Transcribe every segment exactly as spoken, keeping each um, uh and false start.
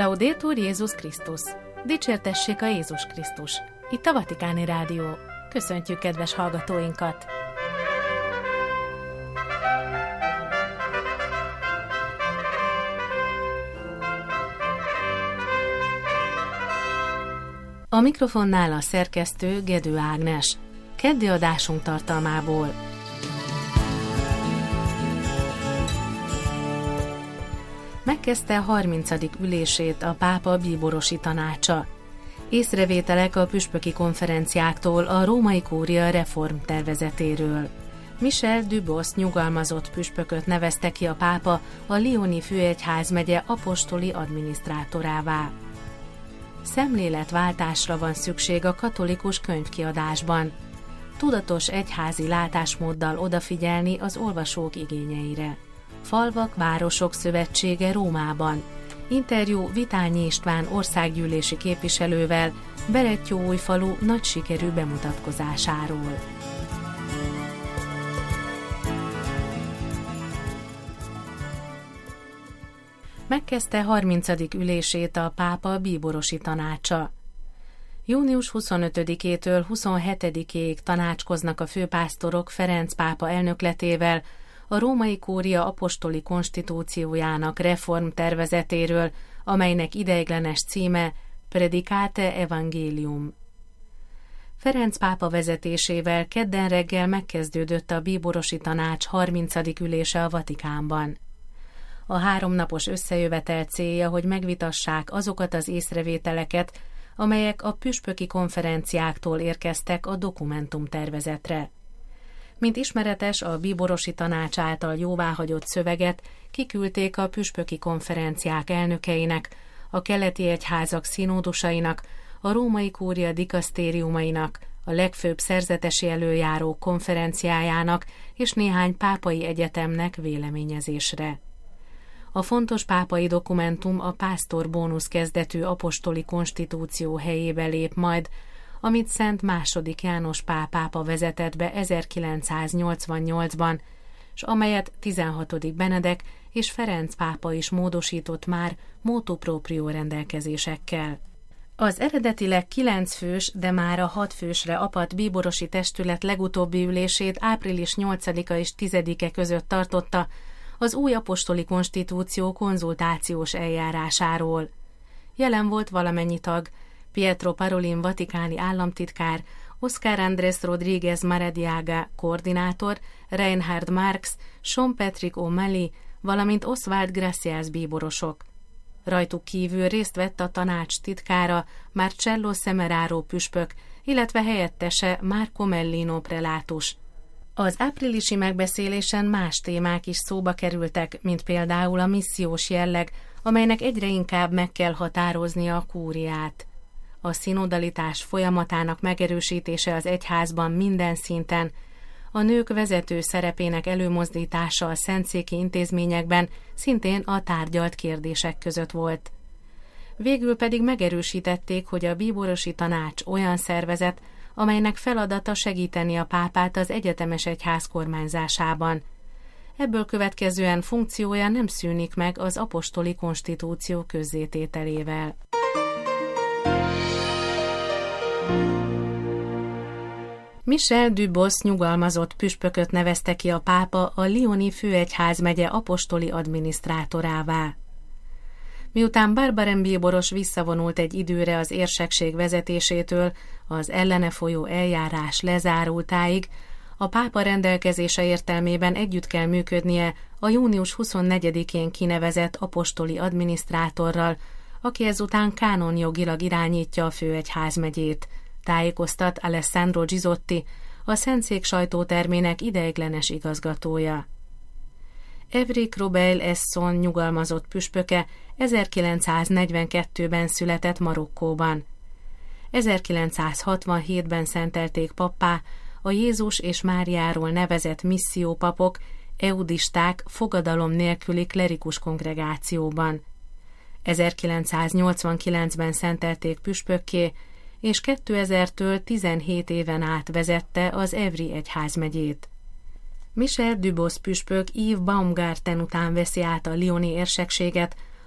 Laudetur Jézus Krisztus! Dicsértessék a Jézus Krisztus! Itt a Vatikáni Rádió. Köszöntjük kedves hallgatóinkat! A mikrofonnál a szerkesztő Gedő Ágnes. Keddi adásunk tartalmából. Megkezdte harmincadik ülését a pápa bíborosi tanácsa. Észrevételek a püspöki konferenciáktól a római kúria reform tervezetéről. Michel Dubos nyugalmazott püspököt nevezte ki a pápa a Lyoni főegyházmegye apostoli adminisztrátorává. Szemléletváltásra van szükség a katolikus könyvkiadásban. Tudatos egyházi látásmóddal odafigyelni az olvasók igényeire. Falvak Városok Szövetsége Rómában. Interjú Vitányi István országgyűlési képviselővel Berettyóújfalu nagy sikerű bemutatkozásáról. Megkezdte harmincadik ülését a pápa bíborosi tanácsa. június huszonötödikétől huszonhetedikéig tanácskoznak a főpásztorok Ferenc pápa elnökletével a római kúria apostoli konstitúciójának reformtervezetéről, amelynek ideiglenes címe Predicate Evangelium. Ferenc pápa vezetésével kedden reggel megkezdődött a bíborosi tanács harmincadik ülése a Vatikánban. A háromnapos összejövetel célja, hogy megvitassák azokat az észrevételeket, amelyek a püspöki konferenciáktól érkeztek a dokumentumtervezetre. Mint ismeretes, a bíborosi tanács által jóváhagyott szöveget kiküldték a püspöki konferenciák elnökeinek, a keleti egyházak színódusainak, a római kúria dikasztériumainak, a legfőbb szerzetesi előjáró konferenciájának és néhány pápai egyetemnek véleményezésre. A fontos pápai dokumentum a pásztor bónusz kezdetű apostoli konstitúció helyébe lép majd, amit Szent második János Pál pápa vezetett be ezerkilencszáznyolcvannyolcban, s amelyet tizenhatodik Benedek és Ferenc pápa is módosított már motu proprio rendelkezésekkel. Az eredetileg kilenc fős, de már a hat fősre apadt bíborosi testület legutóbbi ülését április nyolcadika és tizedike között tartotta az új apostoli konstitúció konzultációs eljárásáról. Jelen volt valamennyi tag: Pietro Parolin vatikáni államtitkár, Oscar Andrés Rodríguez Maradiaga koordinátor, Reinhard Marx, Sean Patrick O'Malley, valamint Oswald Gracias bíborosok. Rajtuk kívül részt vett a tanács titkára, Marcello Semeraro püspök, illetve helyettese Marco Mellino prelátus. Az áprilisi megbeszélésen más témák is szóba kerültek, mint például a missziós jelleg, amelynek egyre inkább meg kell határoznia a kúriát. A szinodalitás folyamatának megerősítése az egyházban minden szinten, a nők vezető szerepének előmozdítása a szentszéki intézményekben szintén a tárgyalt kérdések között volt. Végül pedig megerősítették, hogy a bíborosi tanács olyan szervezet, amelynek feladata segíteni a pápát az egyetemes egyház kormányzásában. Ebből következően funkciója nem szűnik meg az apostoli konstitúció közzétételével. Michel Dubos nyugalmazott püspököt nevezte ki a pápa a Lyoni főegyházmegye apostoli adminisztrátorává. Miután Barbarin bíboros visszavonult egy időre az érsekség vezetésétől, az ellene folyó eljárás lezárultáig, a pápa rendelkezése értelmében együtt kell működnie a június huszonnegyedikén kinevezett apostoli adminisztrátorral, aki ezután kánonjogilag irányítja a főegyházmegyét, tájékoztat Alessandro Gizotti, a Szentszék sajtótermének ideiglenes igazgatója. Evrik Robeil Esson nyugalmazott püspöke ezerkilencszáznegyvenkettőben született Marokkóban. ezerkilencszázhatvanhétben szentelték pappá a Jézus és Máriáról nevezett missziópapok, eudisták fogadalom nélküli klerikus kongregációban. ezerkilencszáznyolcvankilencben szentelték püspökké, és kétezertől tizenhét éven át vezette az Evry egyházmegyét. Michel Dubos püspök Yves Baumgarten után veszi át a lyoni érsekséget,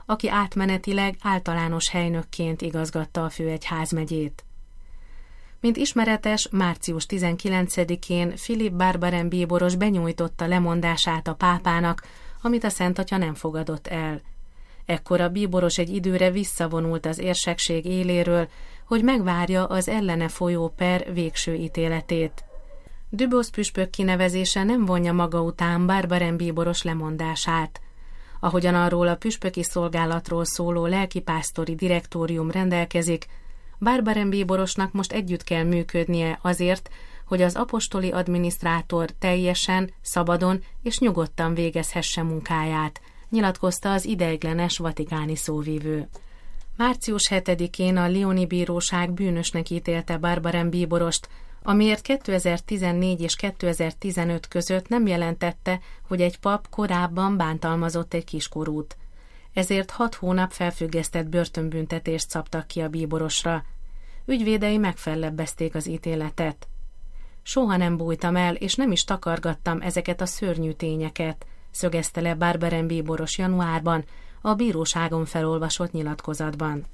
aki átmenetileg általános helynökként igazgatta a főegyházmegyét. Mint ismeretes, március tizenkilencedikén Philipp Barbaren bíboros benyújtotta lemondását a pápának, amit a Szent Atya nem fogadott el. Ekkor a bíboros egy időre visszavonult az érsekség éléről, hogy megvárja az ellene folyó per végső ítéletét. Dubos püspök kinevezése nem vonja maga után Barbaren bíboros lemondását. Ahogyan arról a püspöki szolgálatról szóló lelkipásztori direktórium rendelkezik, Barbaren bíborosnak most együtt kell működnie azért, hogy az apostoli adminisztrátor teljesen, szabadon és nyugodtan végezhesse munkáját, nyilatkozta az ideiglenes vatikáni szóvivő. március hetedikén a lyoni bíróság bűnösnek ítélte Barbaren bíborost, amiért kétezer-tizennégy és kétezer-tizenöt között nem jelentette, hogy egy pap korábban bántalmazott egy kiskorút. Ezért hat hónap felfüggesztett börtönbüntetést szabtak ki a bíborosra. Ügyvédei megfellebbezték az ítéletet. Soha nem bújtam el, és nem is takargattam ezeket a szörnyű tényeket, szögezte le Barbaren bíboros januárban a bíróságon felolvasott nyilatkozatban.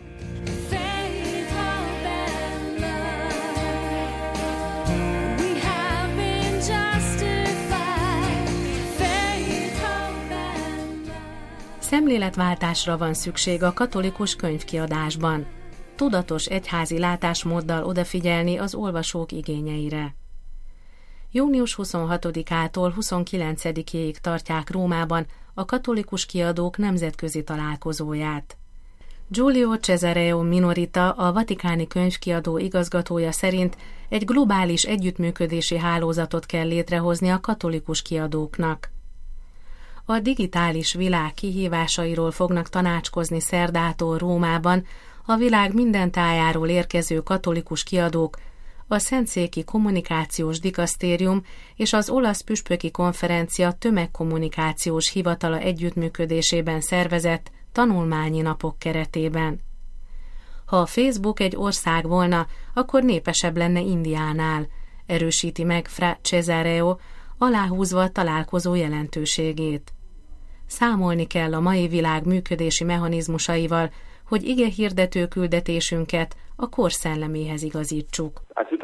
Szemléletváltásra van szükség a katolikus könyvkiadásban. Tudatos egyházi látásmóddal odafigyelni az olvasók igényeire. június huszonhatodikától huszonkilencedikéig tartják Rómában a katolikus kiadók nemzetközi találkozóját. Giulio Cesareo Minorita, a vatikáni könyvkiadó igazgatója szerint egy globális együttműködési hálózatot kell létrehozni a katolikus kiadóknak. A digitális világ kihívásairól fognak tanácskozni szerdától Rómában a világ minden tájáról érkező katolikus kiadók, a Szentszéki Kommunikációs Dikasztérium és az Olasz Püspöki Konferencia Tömegkommunikációs Hivatala együttműködésében szervezett tanulmányi napok keretében. Ha a Facebook egy ország volna, akkor népesebb lenne Indiánál, erősíti meg Fra Cesareo, aláhúzva a találkozó jelentőségét. Számolni kell a mai világ működési mechanizmusaival, hogy igehirdető küldetésünket a kor szelleméhez igazítsuk.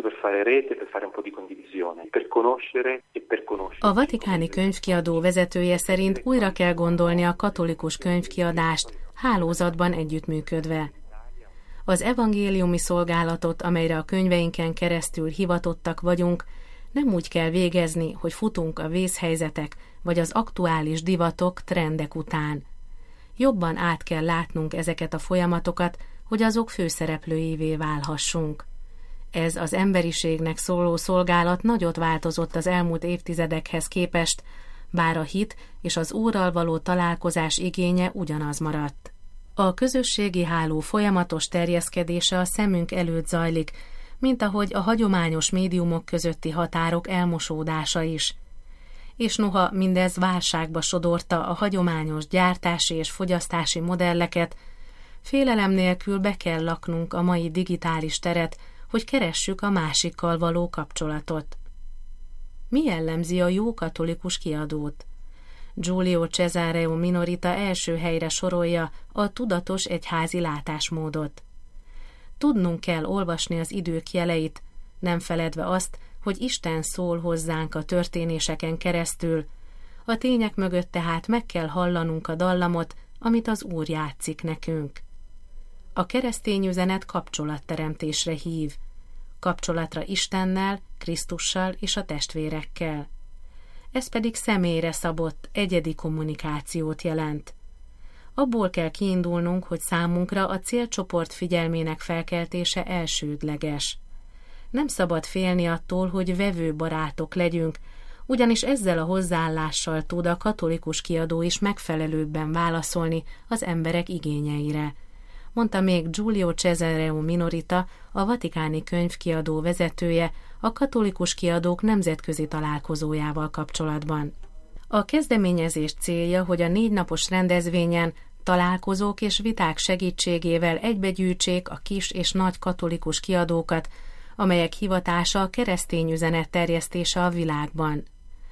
A vatikáni könyvkiadó vezetője szerint újra kell gondolni a katolikus könyvkiadást, hálózatban együttműködve. Az evangéliumi szolgálatot, amelyre a könyveinken keresztül hivatottak vagyunk, nem úgy kell végezni, hogy futunk a vészhelyzetek vagy az aktuális divatok, trendek után. Jobban át kell látnunk ezeket a folyamatokat, hogy azok főszereplőivé válhassunk. Ez az emberiségnek szóló szolgálat nagyot változott az elmúlt évtizedekhez képest, bár a hit és az Úrral való találkozás igénye ugyanaz maradt. A közösségi háló folyamatos terjeszkedése a szemünk előtt zajlik, mint ahogy a hagyományos médiumok közötti határok elmosódása is. És noha mindez válságba sodorta a hagyományos gyártási és fogyasztási modelleket, félelem nélkül be kell laknunk a mai digitális teret, hogy keressük a másikkal való kapcsolatot. Mi jellemzi a jó katolikus kiadót? Giulio Cesareo Minorita első helyre sorolja a tudatos egyházi látásmódot. Tudnunk kell olvasni az idők jeleit, nem feledve azt, hogy Isten szól hozzánk a történéseken keresztül, a tények mögött tehát meg kell hallanunk a dallamot, amit az Úr játszik nekünk. A keresztény üzenet kapcsolatteremtésre hív, kapcsolatra Istennel, Krisztussal és a testvérekkel. Ez pedig személyre szabott, egyedi kommunikációt jelent. Abból kell kiindulnunk, hogy számunkra a célcsoport figyelmének felkeltése elsődleges. Nem szabad félni attól, hogy vevő barátok legyünk, ugyanis ezzel a hozzáállással tud a katolikus kiadó is megfelelőbben válaszolni az emberek igényeire, mondta még Giulio Cesareo Minorita, a vatikáni könyvkiadó vezetője a katolikus kiadók nemzetközi találkozójával kapcsolatban. A kezdeményezés célja, hogy a négy napos rendezvényen találkozók és viták segítségével egybegyűjtsék a kis és nagy katolikus kiadókat, amelyek hivatása a keresztény üzenet terjesztése a világban.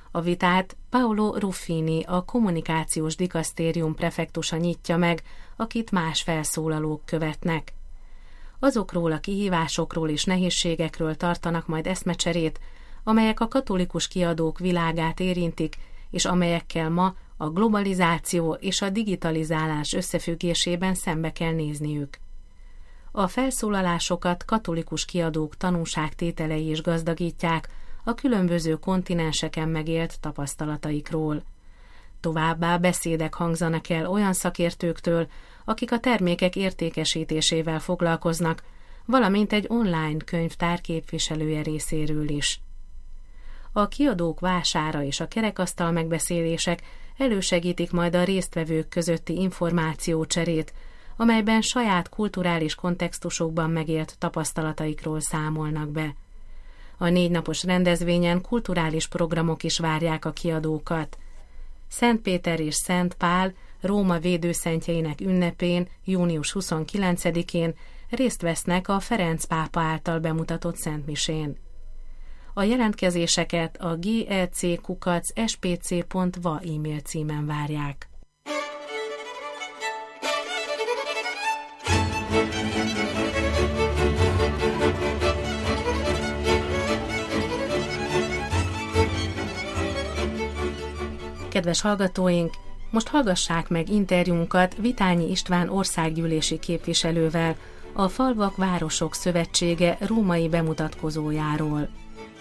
A vitát Paolo Ruffini, a kommunikációs dikasztérium prefektusa nyitja meg, akit más felszólalók követnek. Azokról a kihívásokról és nehézségekről tartanak majd eszmecserét, amelyek a katolikus kiadók világát érintik, és amelyekkel ma a globalizáció és a digitalizálás összefüggésében szembe kell nézniük. A felszólalásokat katolikus kiadók tanúságtételei is gazdagítják a különböző kontinenseken megélt tapasztalataikról. Továbbá beszédek hangzanak el olyan szakértőktől, akik a termékek értékesítésével foglalkoznak, valamint egy online könyvtár képviselője részéről is. A kiadók vására és a kerekasztal megbeszélések elősegítik majd a résztvevők közötti információcserét, amelyben saját kulturális kontextusokban megélt tapasztalataikról számolnak be. A négy napos rendezvényen kulturális programok is várják a kiadókat. Szentpéter és Szent Pál Róma védőszentjeinek ünnepén, június huszonkilencedikén részt vesznek a Ferenc pápa által bemutatott szentmisén. A jelentkezéseket a gec kukac es pé cé pont va e-mail címen várják. Kedves hallgatóink, most hallgassák meg interjúnkat Vitányi István országgyűlési képviselővel, a Falvak Városok Szövetsége római bemutatkozójáról.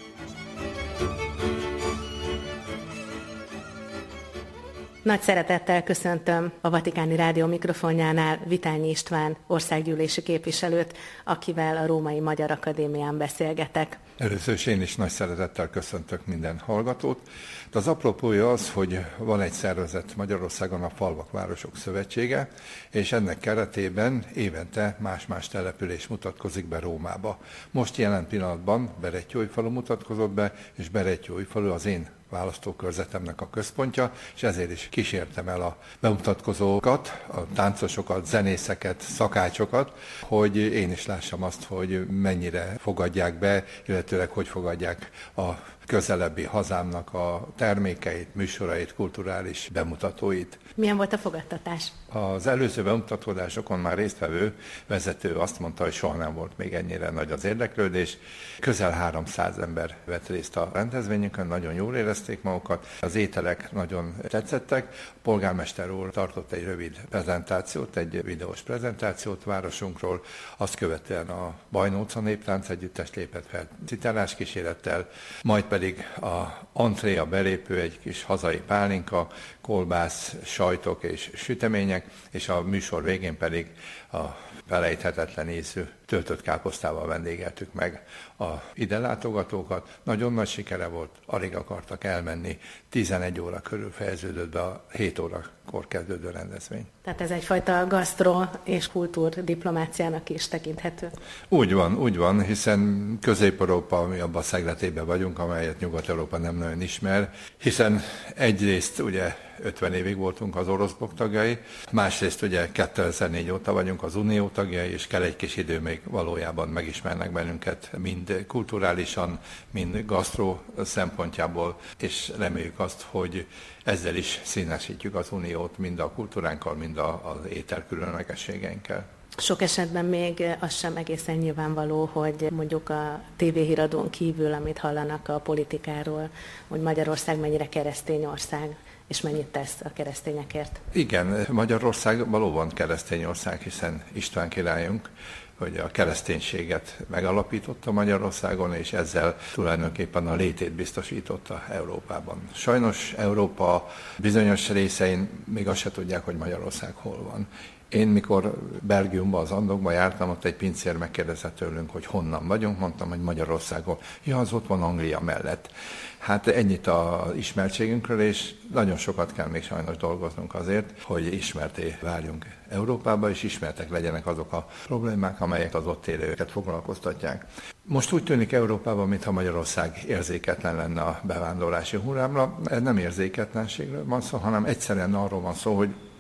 Nagy szeretettel köszöntöm a Vatikáni Rádió mikrofonjánál Vitányi István országgyűlési képviselőt, akivel a Római Magyar Akadémián beszélgetek. Először is én is nagy szeretettel köszöntök minden hallgatót. De az apropója az, hogy van egy szervezet Magyarországon, a Falvak Városok Szövetsége, és ennek keretében évente más-más település mutatkozik be Rómába. Most jelen pillanatban Berettyóújfalu mutatkozott be, és Berettyóújfalu az én választókörzetemnek a központja, és ezért is kísértem el a bemutatkozókat, a táncosokat, zenészeket, szakácsokat, hogy én is lássam azt, hogy mennyire fogadják be, illetőleg hogy fogadják a közelebbi hazámnak a termékeit, műsorait, kulturális bemutatóit. Milyen volt a fogadtatás? Az előző bemutatkozásokon már résztvevő vezető azt mondta, hogy soha nem volt még ennyire nagy az érdeklődés. Közel háromszáz ember vett részt a rendezvényünkön, nagyon jól érezték magukat. Az ételek nagyon tetszettek. A polgármester úr tartott egy rövid prezentációt, egy videós prezentációt városunkról. Azt követően a Bajnóca Néptánc Együttes lépett fel citálás kísérettel, majd pedig a entré, a belépő, egy kis hazai pálinka, kolbász, sajtok és sütemények, és a műsor végén pedig a felejthetetlen ízű töltött káposztával vendégeltük meg a ide látogatókat. Nagyon nagy sikere volt, alig akartak elmenni. tizenegy óra körül fejeződött be a hét órakor kezdődő rendezvény. Tehát ez egyfajta gasztro és kultúrdiplomáciának is tekinthető. Úgy van, úgy van, hiszen Közép-Európa, mi abban a szegletében vagyunk, amelyet Nyugat-Európa nem nagyon ismer, hiszen egyrészt ugye ötven évig voltunk az orosz blokk tagjai, másrészt ugye kétezer-négy óta vagyunk az Unió tagjai, és kell egy kis idő, még valójában megismernek bennünket mind kulturálisan, mind gasztró szempontjából, és reméljük azt, hogy ezzel is színesítjük az Uniót mind a kultúránkkal, mind az étel különlegességeinkkel. Sok esetben még az sem egészen nyilvánvaló, hogy mondjuk a tévéhíradón kívül, amit hallanak a politikáról, hogy Magyarország mennyire keresztény ország, és mennyit tesz a keresztényekért. Igen, Magyarország valóban keresztény ország, hiszen István királyunk, hogy a kereszténységet megalapította Magyarországon, és ezzel tulajdonképpen a létét biztosította Európában. Sajnos Európa bizonyos részein még azt se tudják, hogy Magyarország hol van. Én mikor Belgiumban, az Andokban jártam, ott egy pincér megkérdezett tőlünk, hogy honnan vagyunk, mondtam, hogy Magyarországon. Ja, az ott van Anglia mellett. Hát ennyit az ismertségünkről, és nagyon sokat kell még sajnos dolgoznunk azért, hogy ismerté váljunk Európába, és ismertek legyenek azok a problémák, amelyek az ott élőket foglalkoztatják. Most úgy tűnik Európában, mintha Magyarország érzéketlen lenne a bevándorlási hullámra. Nem érzéketlenségről van szó, hanem egyszerűen arról van szó, hogy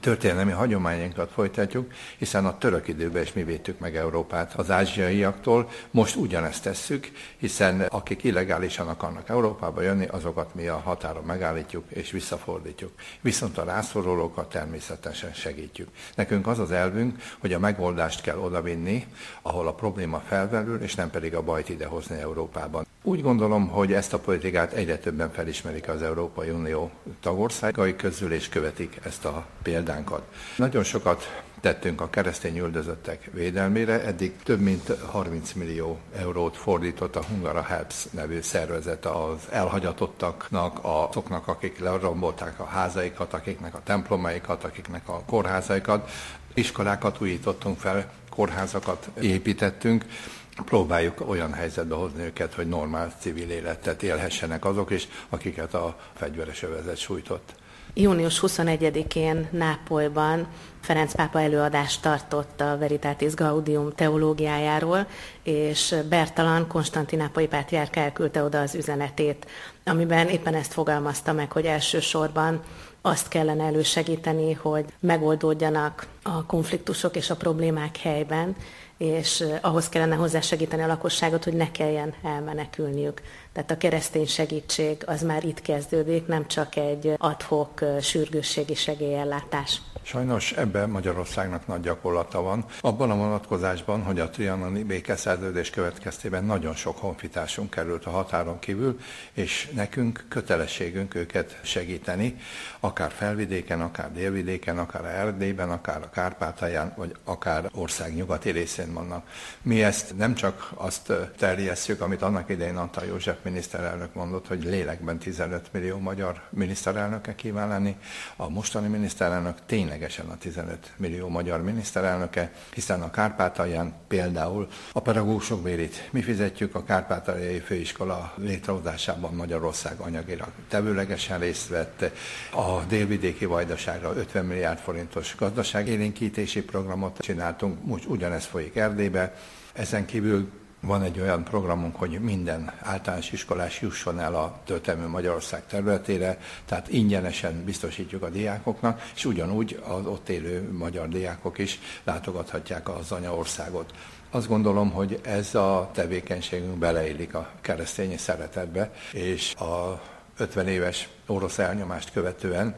történelmi hagyományainkat folytatjuk, hiszen a török időben is mi védtük meg Európát az ázsiaiaktól. Most ugyanezt tesszük, hiszen akik illegálisan akarnak Európába jönni, azokat mi a határon megállítjuk és visszafordítjuk. Viszont a rászorulókat természetesen segítjük. Nekünk az az elvünk, hogy a megoldást kell odavinni, ahol a probléma felmerül, és nem pedig a bajt idehozni Európában. Úgy gondolom, hogy ezt a politikát egyre többen felismerik az Európai Unió tagországai közül, és követik ezt a példánkat. Nagyon sokat tettünk a keresztény üldözöttek védelmére, eddig több mint harminc millió eurót fordított a Hungara Helps nevű szervezet az elhagyatottaknak, azoknak, akik lerombolták a házaikat, akiknek a templomaikat, akiknek a kórházaikat. Iskolákat újítottunk fel, kórházakat építettünk, próbáljuk olyan helyzetbe hozni őket, hogy normál civil életet élhessenek azok is, akiket a fegyveres övezet sújtott. június huszonegyedikén Nápolyban Ferenc pápa előadást tartott a Veritatis Gaudium teológiájáról, és Bertalan konstantinápolyi pátriárk elküldte oda az üzenetét, amiben éppen ezt fogalmazta meg, hogy elsősorban azt kellene elősegíteni, hogy megoldódjanak a konfliktusok és a problémák helyben, és ahhoz kellene hozzásegíteni a lakosságot, hogy ne kelljen elmenekülniük. Tehát a keresztény segítség az már itt kezdődik, nem csak egy ad-hoc sürgősségi segélyellátás. Sajnos ebben Magyarországnak nagy gyakorlata van. Abban a vonatkozásban, hogy a trianoni békeszerződés következtében nagyon sok honfitársunk került a határon kívül, és nekünk kötelességünk őket segíteni, akár felvidéken, akár délvidéken, akár Erdélyben, akár a Kárpátalján, vagy akár ország nyugati részén vannak. Mi ezt nem csak azt terjesszük, amit annak idején Antal József miniszterelnök mondott, hogy lélekben tizenöt millió magyar miniszterelnöke kíván lenni. A mostani miniszterelnök ténylegesen a tizenöt millió magyar miniszterelnöke, hiszen a Kárpátalján például a pedagógusok bérét mi fizetjük, a Kárpátaljai Főiskola létrehozásában Magyarország anyagilag tevőlegesen részt vett, a délvidéki Vajdaságra ötven milliárd forintos gazdaságélénkítési programot csináltunk, most ugyanez folyik Erdélybe. Ezen kívül van egy olyan programunk, hogy minden általános iskolás jusson el a történelmű Magyarország területére, tehát ingyenesen biztosítjuk a diákoknak, és ugyanúgy az ott élő magyar diákok is látogathatják az anyaországot. Azt gondolom, hogy ez a tevékenységünk beleillik a keresztény szeretetbe, és a ötven éves orosz elnyomást követően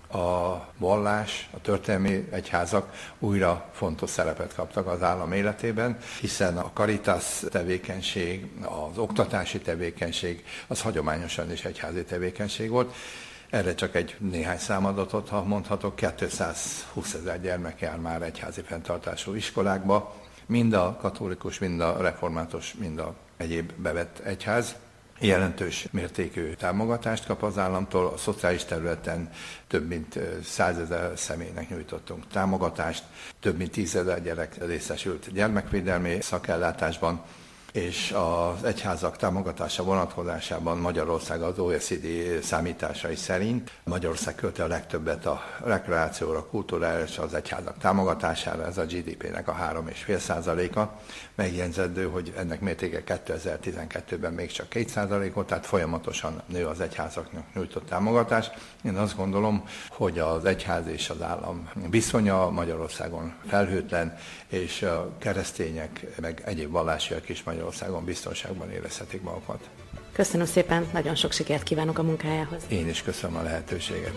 a vallás, a történelmi egyházak újra fontos szerepet kaptak az állam életében, hiszen a Caritas tevékenység, az oktatási tevékenység, az hagyományosan is egyházi tevékenység volt. Erre csak egy néhány számadatot, ha mondhatok, kétszázhúszezer gyermek jár már egyházi fenntartású iskolákba, mind a katolikus, mind a református, mind a egyéb bevett egyház. Jelentős mértékű támogatást kap az államtól, a szociális területen több mint százezer személynek nyújtottunk támogatást, több mint tízezer gyerek részesült gyermekvédelmi szakellátásban, és az egyházak támogatása vonatkozásában Magyarország az o e cé dé számításai szerint Magyarország költi a legtöbbet a rekreációra, kultúrára és az egyházak támogatására, ez a gé dé pének a három egész öt százaléka. Megjegyzendő, hogy ennek mértéke kétezer-tizenkettőben még csak két százalékot, tehát folyamatosan nő az egyházaknak nyújtott támogatás. Én azt gondolom, hogy az egyház és az állam viszonya Magyarországon felhőtlen, és a keresztények, meg egyéb vallásiak is Magyarországon biztonságban érezhetik magukat. Köszönöm szépen, nagyon sok sikert kívánok a munkájához. Én is köszönöm a lehetőséget.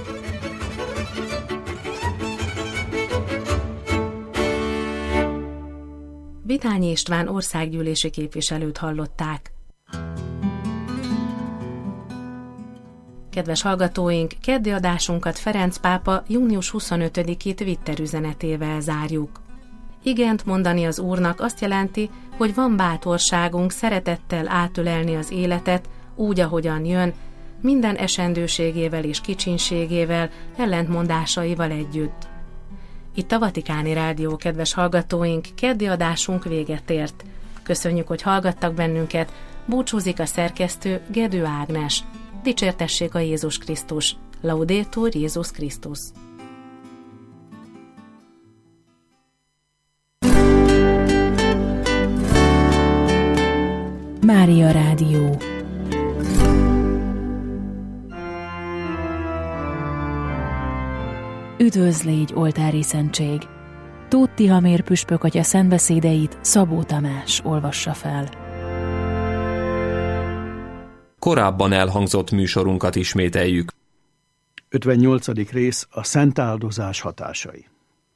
Vitányi István országgyűlési képviselőt hallották. Kedves hallgatóink, keddi adásunkat Ferenc pápa június huszonötödiki Twitter üzenetével zárjuk. Igent mondani az Úrnak azt jelenti, hogy van bátorságunk szeretettel átölelni az életet úgy, ahogyan jön, minden esendőségével és kicsinségével, ellentmondásaival együtt. Itt a Vatikáni Rádió, kedves hallgatóink, keddi adásunk véget ért. Köszönjük, hogy hallgattak bennünket, búcsúzik a szerkesztő Gedő Ágnes. Dicsértessék a Jézus Krisztus! Laudetur Jézus Krisztus! Mária Rádió. Üdvözl légy, oltári szentség! Tóth Tihamér püspök atya szentbeszédeit Szabó Tamás olvassa fel. Korábban elhangzott műsorunkat ismételjük. ötvennyolcadik rész a szentáldozás hatásai.